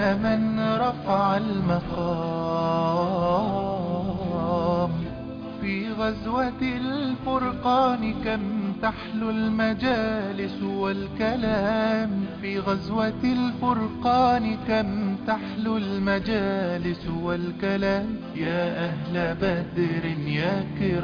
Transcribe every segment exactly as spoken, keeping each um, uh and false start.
يا من رفع المقام في غزوة الفرقان، كم تحلو المجالس والكلام. في غزوة الفرقان كم تحلو المجالس والكلام. يا أهل بدر يا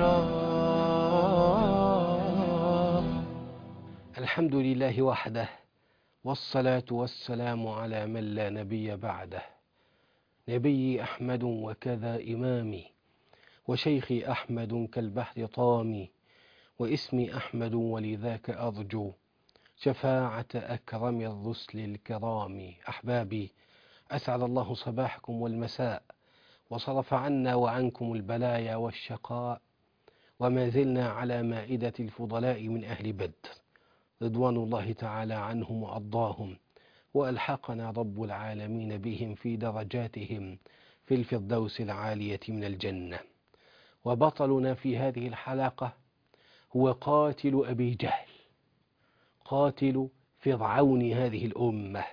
كرام. الحمد لله وحده، والصلاة والسلام على من لا نبي بعده. نبي أحمد وكذا إمامي، وشيخي أحمد كالبحر طامي، واسمي أحمد ولذاك أرجو شفاعة أكرم الرسل الكرام. أحبابي، أسعد الله صباحكم والمساء، وصرف عنا وعنكم البلايا والشقاء، وما زلنا على مائدة الفضلاء من أهل بدر رضوان الله تعالى عنهم وأرضاهم، وألحقنا رب العالمين بهم في درجاتهم في الفردوس العالية من الجنة. وبطلنا في هذه الحلقة هو قاتل أبي جهل، قاتل فرعون هذه الأمة.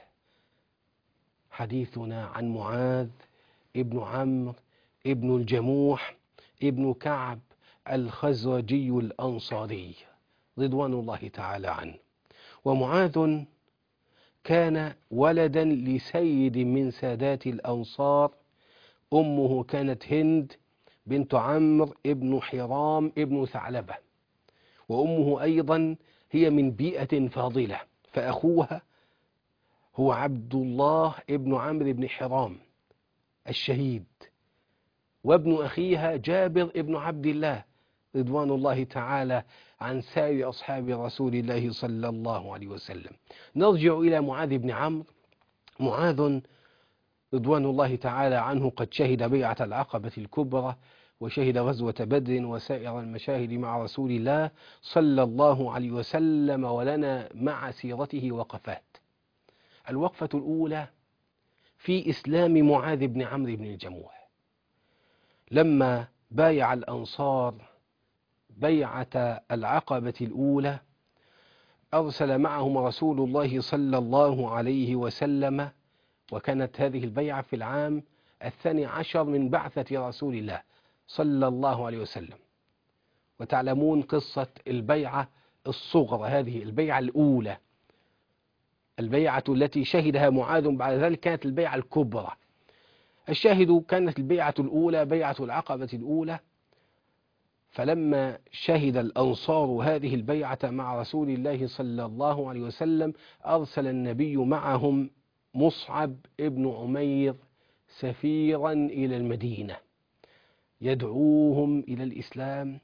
حديثنا عن معاذ ابن عمرو ابن الجموح ابن كعب الخزرجي الأنصاري رضوان الله تعالى عنه. ومعاذ كان ولدا لسيد من سادات الأنصار، أمه كانت هند بنت عمرو ابن حرام ابن ثعلبة، وأمه أيضا هي من بيئة فاضلة، فأخوها هو عبد الله ابن عمرو بن حرام الشهيد، وابن أخيها جابر ابن عبد الله رضوان الله تعالى عن سائر أصحاب رسول الله صلى الله عليه وسلم. نرجع إلى معاذ بن عمرو. معاذ رضوان الله تعالى عنه قد شهد بيعة العقبة الكبرى، وشهد غزوة بدر وسائر المشاهد مع رسول الله صلى الله عليه وسلم، ولنا مع سيرته وقفات. الوقفة الأولى في إسلام معاذ بن عمرو بن الجموح. لما بايع الأنصار بيعة العقبة الأولى، أرسل معهم رسول الله صلى الله عليه وسلم، وكانت هذه البيعة في العام الثاني عشر من بعثة رسول الله صلى الله عليه وسلم. وتعلمون قصة البيعة الصغرى، هذه البيعة الأولى، البيعة التي شهدها معاذ بعد ذلك كانت البيعة الكبرى. الشاهد كانت البيعة الأولى بيعة العقبة الأولى. فلما شهد الأنصار هذه البيعة مع رسول الله صلى الله عليه وسلم، أرسل النبي معهم مصعب ابن عمير سفيرا إلى المدينة يدعوهم إلى الإسلام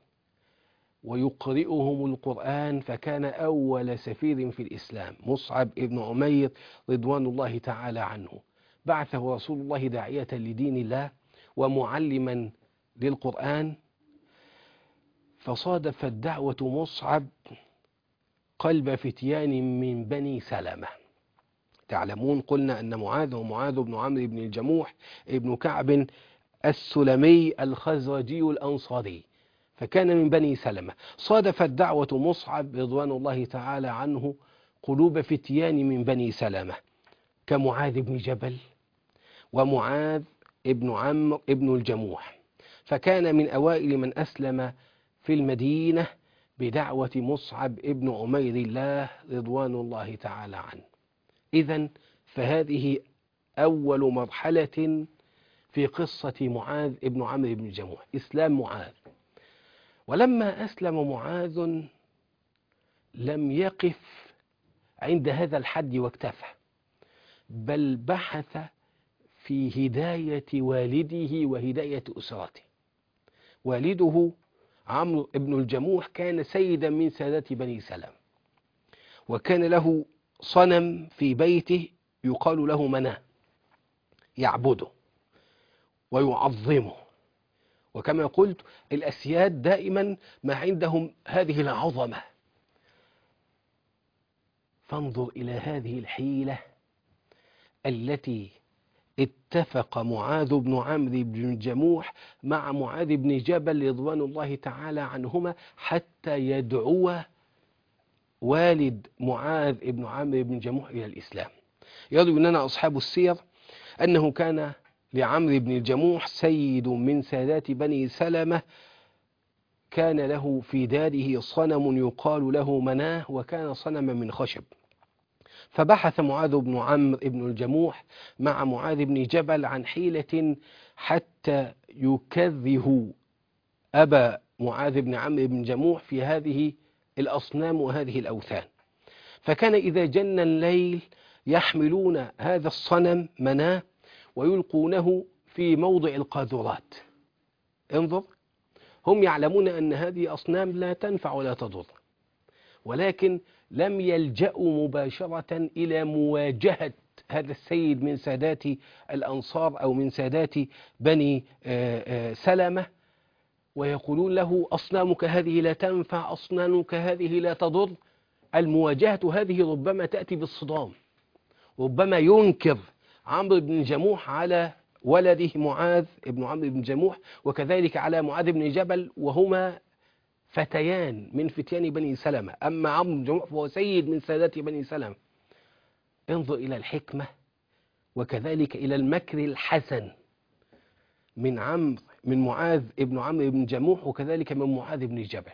ويقرئهم القرآن، فكان أول سفير في الإسلام مصعب ابن عمير رضوان الله تعالى عنه. بعثه رسول الله داعية لدين الله ومعلما للقرآن، فصادفت دعوة مصعب قلب فتيان من بني سلمة. تعلمون قلنا أن معاذ ومعاذ بن عمرو بن الجموح ابن كعب السلمي الخزرجي الأنصاري، فكان من بني سلمة. صادفت دعوة مصعب رضوان الله تعالى عنه قلوب فتيان من بني سلمة كمعاذ بن جبل ومعاذ ابن عمرو ابن الجموح، فكان من أوائل من أسلم في المدينة بدعوة مصعب ابن عمير الله رضوان الله تعالى عنه. إذن فهذه أول مرحلة في قصة معاذ ابن عمرو بن الجموح، إسلام معاذ. ولما أسلم معاذ لم يقف عند هذا الحد واكتفى، بل بحث في هداية والده وهداية أسرته. والده عمرو بن الجموح كان سيدا من سادات بني سلم، وكان له صنم في بيته يقال له مناه يعبده ويعظمه. وكما قلت الأسياد دائما ما عندهم هذه العظمة. فانظر إلى هذه الحيلة التي اتفق معاذ بن عمرو بن الجموح مع معاذ بن جبل رضوان الله تعالى عنهما حتى يدعو والد معاذ بن عمرو بن الجموح إلى الإسلام. يروي لنا أصحاب السير أنه كان لعمرو بن الجموح سيد من سادات بني سلمة، كان له في داره صنم يقال له مناه، وكان صنما من خشب. فبحث معاذ بن عمرو بن الجموح مع معاذ بن جبل عن حيلة حتى يكره أبا معاذ بن عمرو بن جموح في هذه الأصنام وهذه الأوثان. فكان إذا جن الليل يحملون هذا الصنم مناه ويلقونه في موضع القاذورات. انظر، هم يعلمون أن هذه أصنام لا تنفع ولا تضر، ولكن لم يلجأوا مباشرة إلى مواجهة هذا السيد من سادات الأنصار أو من سادات بني سلمة، ويقولون له أصنامك هذه لا تنفع، أصنامك هذه لا تضر. المواجهة هذه ربما تأتي بالصدام، ربما ينكر عمرو بن جموح على ولده معاذ بن عمرو بن جموح، وكذلك على معاذ بن جبل، وهما فتيان من فتيان بني سلمة. أما عمرو بن جموح فهو سيد من سادات بني سلمة. انظر إلى الحكمة وكذلك إلى المكر الحسن من عمرو من معاذ بن عمرو بن جموح، وكذلك من معاذ بن جبل.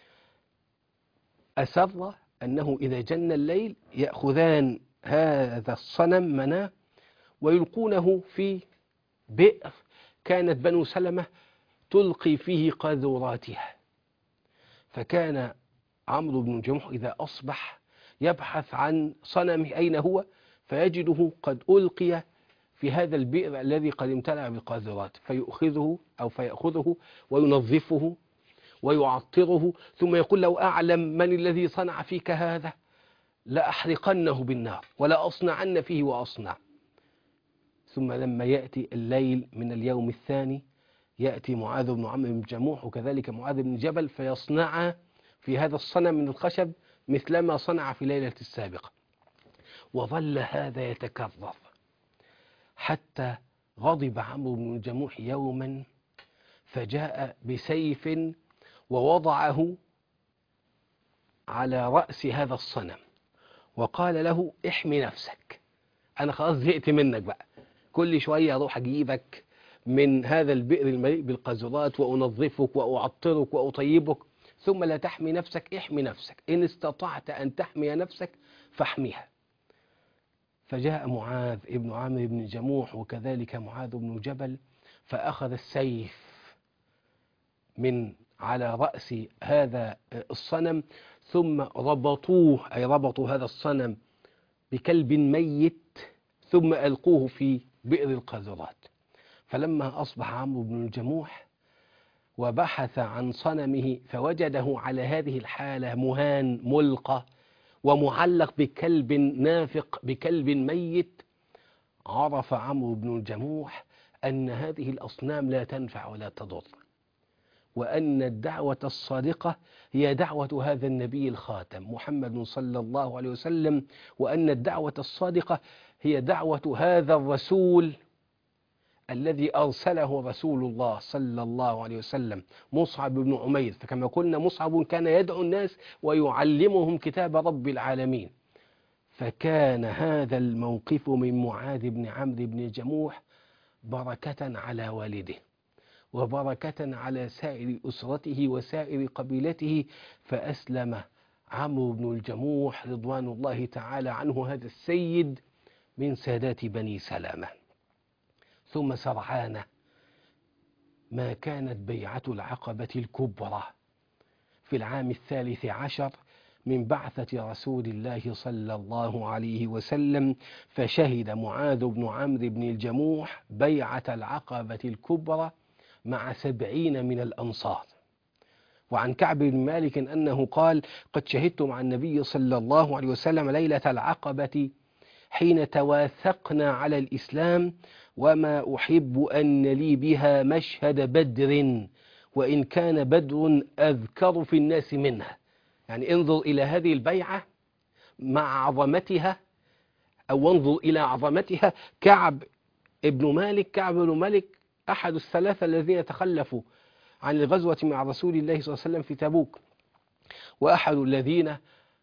أسر أنه إذا جن الليل يأخذان هذا الصنم مناه ويلقونه في بئر كانت بنو سلمة تلقي فيه قاذوراتها. فكان عمرو بن جموح إذا أصبح يبحث عن صنمه أين هو، فيجده قد ألقي في هذا البئر الذي قد امتلأ بالقاذورات، فيأخذه أو فيأخذه وينظفه ويعطره، ثم يقول لو أعلم من الذي صنع فيك هذا لأحرقنه بالنار ولا أصنعن فيه وأصنع. ثم لما يأتي الليل من اليوم الثاني يأتي معاذ بن عمرو بن جموح وكذلك معاذ بن جبل فيصنع في هذا الصنم من الخشب مثلما صنع في ليلة السابقة. وظل هذا يتكرر حتى غضب عمرو بن الجموح يوما فجاء بسيف ووضعه على رأس هذا الصنم وقال له احمي نفسك، أنا خلاص زهقت منك بقى، كل شوية أروح أجيبك من هذا البئر المليء بالقاذورات وأنظفك وأعطرك وأطيبك ثم لا تحمي نفسك. احمي نفسك، إن استطعت أن تحمي نفسك فاحميها. فجاء معاذ ابن عمرو بن جموح وكذلك معاذ بن جبل فأخذ السيف من على رأس هذا الصنم ثم ربطوه، أي ربطوا هذا الصنم بكلب ميت ثم ألقوه في بئر القاذورات. فلما أصبح عمرو بن الجموح وبحث عن صنمه فوجده على هذه الحالة مهان ملقى ومعلق بكلب نافق بكلب ميت، عرف عمرو بن الجموح أن هذه الأصنام لا تنفع ولا تضر، وأن الدعوة الصادقة هي دعوة هذا النبي الخاتم محمد صلى الله عليه وسلم، وأن الدعوة الصادقة هي دعوة هذا الرسول الذي أرسله رسول الله صلى الله عليه وسلم مصعب بن عمير. فكما قلنا مصعب كان يدعو الناس ويعلمهم كتاب رب العالمين. فكان هذا الموقف من معاذ بن عمرو بن الجموح بركة على والده وبركة على سائر أسرته وسائر قبيلته، فأسلم عمرو بن الجموح رضوان الله تعالى عنه هذا السيد من سادات بني سلمة. ثم سرعان ما كانت بيعة العقبة الكبرى في العام الثالث عشر من بعثة رسول الله صلى الله عليه وسلم، فشهد معاذ بن عمرو بن الجموح بيعة العقبة الكبرى مع سبعين من الأنصار. وعن كعب بن مالك أنه قال قد شهدت مع النبي صلى الله عليه وسلم ليلة العقبة حين تواثقنا على الإسلام، وما أحب أن لي بها مشهد بدر وإن كان بدر أذكر في الناس منها. يعني انظر إلى هذه البيعة مع عظمتها، أو انظر إلى عظمتها. كعب ابن مالك كعب بن مالك أحد الثلاثة الذين تخلفوا عن الغزوة مع رسول الله صلى الله عليه وسلم في تبوك، وأحد الذين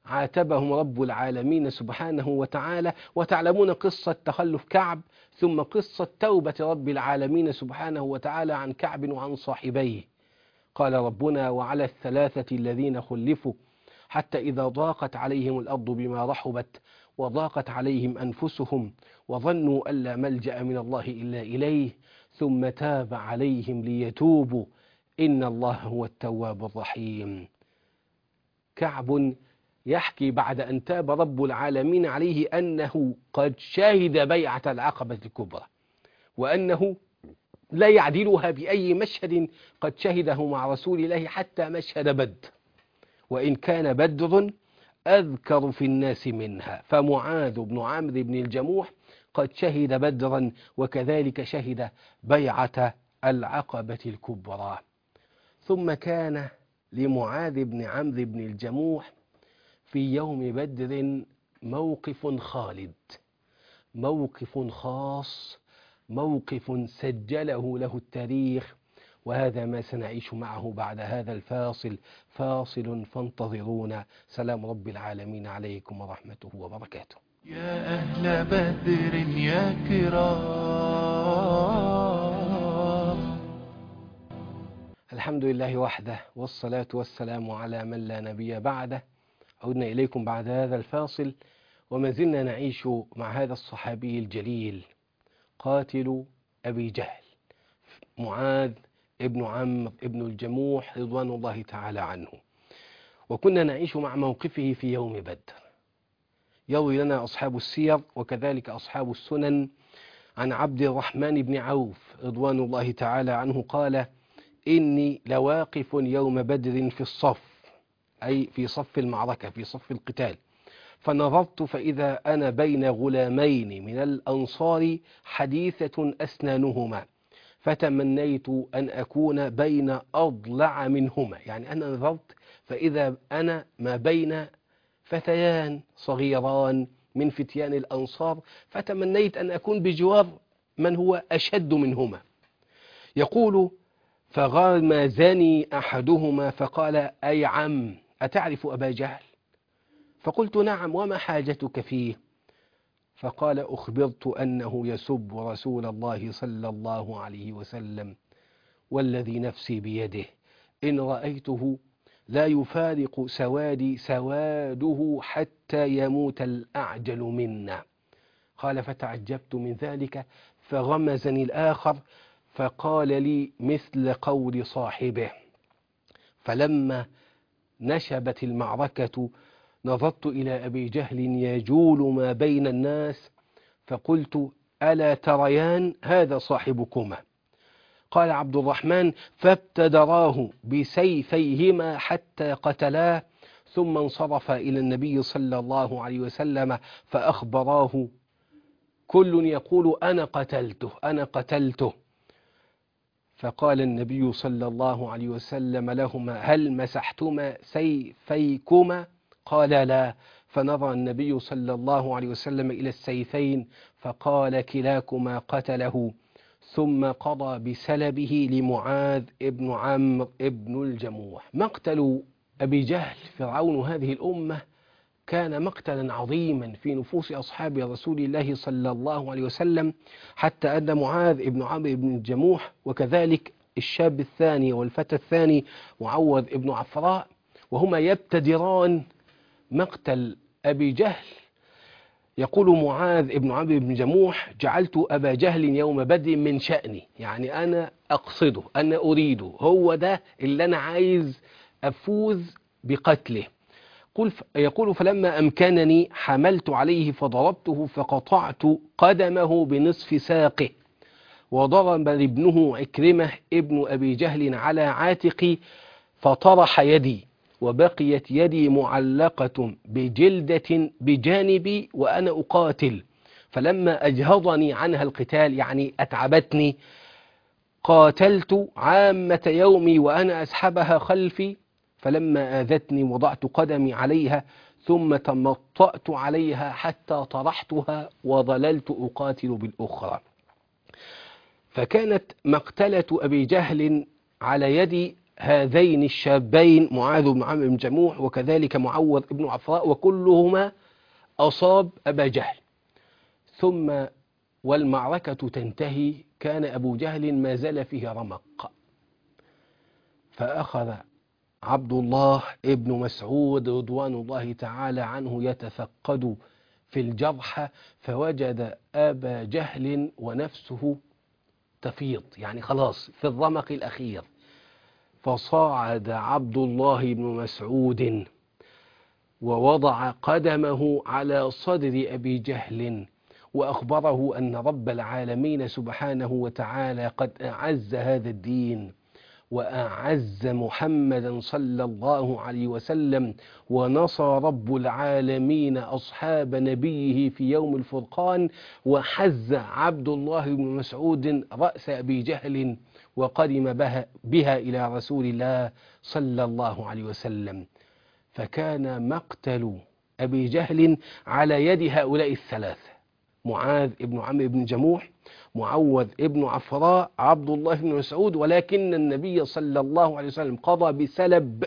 عاتبهم رب العالمين سبحانه وتعالى. وتعلمون قصة تخلف كعب، ثم قصة توبة رب العالمين سبحانه وتعالى عن كعب وعن صاحبيه. قال ربنا: وعلى الثلاثة الذين خلفوا حتى إذا ضاقت عليهم الأرض بما رحبت وضاقت عليهم أنفسهم وظنوا أن لا ملجأ من الله إلا إليه ثم تاب عليهم ليتوبوا إن الله هو التواب الرحيم. كعب يحكي بعد أن تاب رب العالمين عليه أنه قد شهد بيعة العقبة الكبرى، وأنه لا يعدلها بأي مشهد قد شهده مع رسول الله حتى مشهد بدر، وإن كان بدر أذكر في الناس منها. فمعاذ بن عمرو بن الجموح قد شهد بدرا، وكذلك شهد بيعة العقبة الكبرى. ثم كان لمعاذ بن عمرو بن الجموح في يوم بدر موقف خالد، موقف خاص، موقف سجله له التاريخ، وهذا ما سنعيش معه بعد هذا الفاصل. فاصل فانتظرونا. سلام رب العالمين عليكم ورحمته وبركاته. يا أهل بدر يا كرام، الحمد لله وحده، والصلاة والسلام على من لا نبي بعده. عدنا إليكم بعد هذا الفاصل، وما زلنا نعيش مع هذا الصحابي الجليل قاتل أبي جهل، معاذ ابن عمرو ابن الجموح رضوان الله تعالى عنه. وكنا نعيش مع موقفه في يوم بدر. يروي لنا أصحاب السير وكذلك أصحاب السنن عن عبد الرحمن بن عوف رضوان الله تعالى عنه قال: إني لواقف يوم بدر في الصف، أي في صف المعركة، في صف القتال، فنظرت فإذا أنا بين غلامين من الأنصار حديثة أسنانهما، فتمنيت أن أكون بين أضلع منهما. يعني أنا نظرت فإذا أنا ما بين فتيان صغيران من فتيان الأنصار، فتمنيت أن أكون بجوار من هو أشد منهما. يقول: فغمزني أحدهما فقال: أي عم، أتعرف أبا جهل؟ فقلت: نعم، وما حاجتك فيه؟ فقال: أخبرت أنه يسب رسول الله صلى الله عليه وسلم، والذي نفسي بيده إن رأيته لا يفارق سوادي سواده حتى يموت الأعجل منا. قال: فتعجبت من ذلك، فغمزني الآخر فقال لي مثل قول صاحبه. فلما نشبت المعركة نظرت إلى أبي جهل يجول ما بين الناس، فقلت: ألا تريان هذا صاحبكما؟ قال عبد الرحمن: فابتدراه بسيفيهما حتى قتلاه، ثم انصرف إلى النبي صلى الله عليه وسلم فأخبراه، كل يقول: أنا قتلته أنا قتلته. فقال النبي صلى الله عليه وسلم لهما: هل مسحتما سيفيكما؟ قال: لا. فنظر النبي صلى الله عليه وسلم إلى السيفين فقال: كلاكما قتله. ثم قضى بسلبه لمعاذ ابن عمرو ابن الجموح. مقتل أبي جهل فرعون هذه الأمة كان مقتلا عظيما في نفوس أصحاب رسول الله صلى الله عليه وسلم، حتى أن معاذ ابن عمرو بن الجموح وكذلك الشاب الثاني والفتى الثاني معوذ ابن عفراء، وهما يبتدران مقتل أبي جهل، يقول معاذ ابن عمرو بن جموح: جعلت أبا جهل يوم بدر من شأني، يعني أنا أقصده، أنا أريده، هو ده اللي أنا عايز أفوز بقتله. يقول: فلما أمكنني حملت عليه فضربته فقطعت قدمه بنصف ساقه، وضرب ابنه عكرمة ابن أبي جهل على عاتقي فطرح يدي، وبقيت يدي معلقة بجلدة بجانبي وأنا أقاتل، فلما أجهضني عنها القتال، يعني أتعبتني، قاتلت عامة يومي وأنا أسحبها خلفي، فلما آذتني وضعت قدمي عليها ثم تمطأت عليها حتى طرحتها وظللت أقاتل بالأخرى. فكانت مقتلة أبي جهل على يد هذين الشابين معاذ بن عمرو بن جموح وكذلك معوذ بن عفراء، وكلهما أصاب أبا جهل. ثم والمعركة تنتهي، كان أبو جهل ما زال فيه رمق، فأخذ عبد الله ابن مسعود رضوان الله تعالى عنه يتفقد في الجرح، فوجد أبا جهل ونفسه تفيض، يعني خلاص في الرمق الأخير. فصعد عبد الله بن مسعود ووضع قدمه على صدر أبي جهل، وأخبره أن رب العالمين سبحانه وتعالى قد أعز هذا الدين وأعز محمدا صلى الله عليه وسلم، ونصر رب العالمين أصحاب نبيه في يوم الفرقان، وحز عبد الله بن مسعود رأس أبي جهل وقدم بها, بها إلى رسول الله صلى الله عليه وسلم. فكان مقتل أبي جهل على يد هؤلاء الثلاثة: معاذ بن عمرو بن جموح، معوذ بن عفراء، عبد الله بن مسعود. ولكن النبي صلى الله عليه وسلم قضى بسلب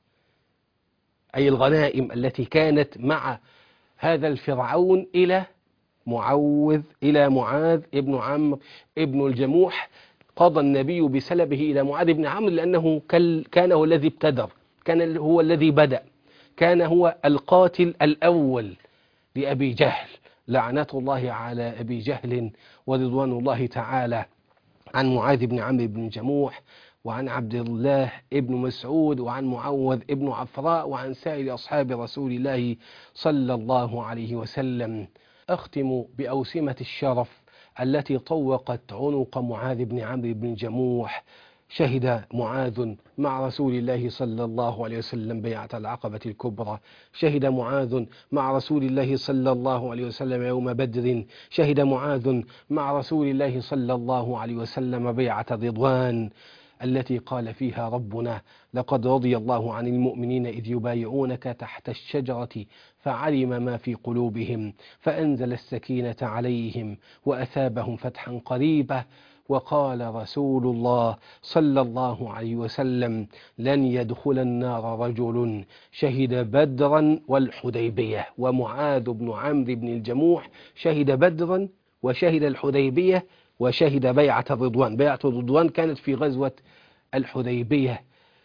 أي الغنائم التي كانت مع هذا الفرعون إلى معوذ إلى معاذ بن عمرو بن الجموح. قضى النبي بسلبه إلى معاذ بن عمرو لأنه كان هو الذي ابتدر، كان هو الذي بدأ، كان هو القاتل الأول لأبي جهل، لعنة الله على أبي جهل ورضوان الله تعالى عن معاذ بن عمرو بن جموح، وعن عبد الله بن مسعود، وعن معوذ بن عفراء، وعن سائر أصحاب رسول الله صلى الله عليه وسلم. أختم بأوسمة الشرف التي طوقت عنق معاذ بن عمرو بن جموح. شهد معاذ مع رسول الله صلى الله عليه وسلم بيعة العقبة الكبرى، شهد معاذ مع رسول الله صلى الله عليه وسلم يوم بدر، شهد معاذ مع رسول الله صلى الله عليه وسلم بيعة الرضوان التي قال فيها ربنا: لقد رضي الله عن المؤمنين إذ يبايعونك تحت الشجرة فعلم ما في قلوبهم فأنزل السكينة عليهم وأثابهم فتحا قريبا. وقال رسول الله صلى الله عليه وسلم: لن يدخل النار رجل شهد بدرا والحديبية. ومعاذ بن عمرو بن الجموح شهد بدرا وشهد الحديبية وشهد بيعة الرضوان. بيعة الرضوان كانت في غزوة الحديبية.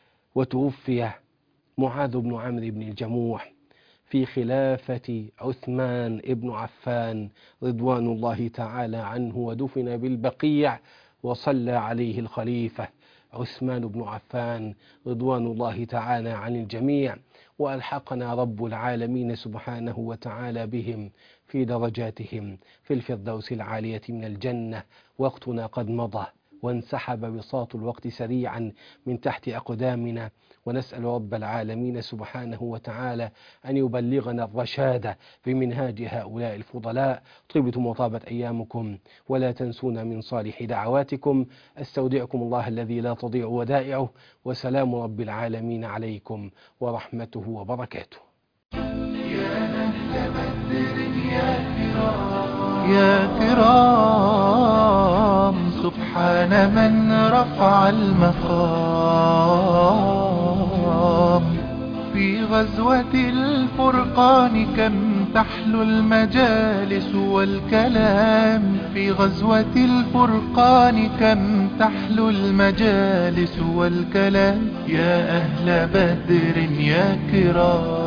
وتوفي معاذ بن عمرو بن الجموح في خلافة عثمان بن عفان رضوان الله تعالى عنه، ودفن بالبقيع، وصلى عليه الخليفة عثمان بن عفان رضوان الله تعالى عن الجميع. وألحقنا رب العالمين سبحانه وتعالى بهم في درجاتهم في الفردوس العالية من الجنة. وقتنا قد مضى وانسحب بساط الوقت سريعا من تحت أقدامنا، ونسأل رب العالمين سبحانه وتعالى أن يبلغنا الرشاد بمنهاج هؤلاء الفضلاء. طبتم وطابت أيامكم، ولا تنسونا من صالح دعواتكم. أستودعكم الله الذي لا تضيع ودائعه، وسلام رب العالمين عليكم ورحمته وبركاته. يا أهل بدر يا كرام يا كرام، سبحان من رفع المقام. في غزوة الفرقان كم تحلو المجالس والكلام، في غزوة الفرقان كم تحلو المجالس والكلام. يا أهل بدر يا كرام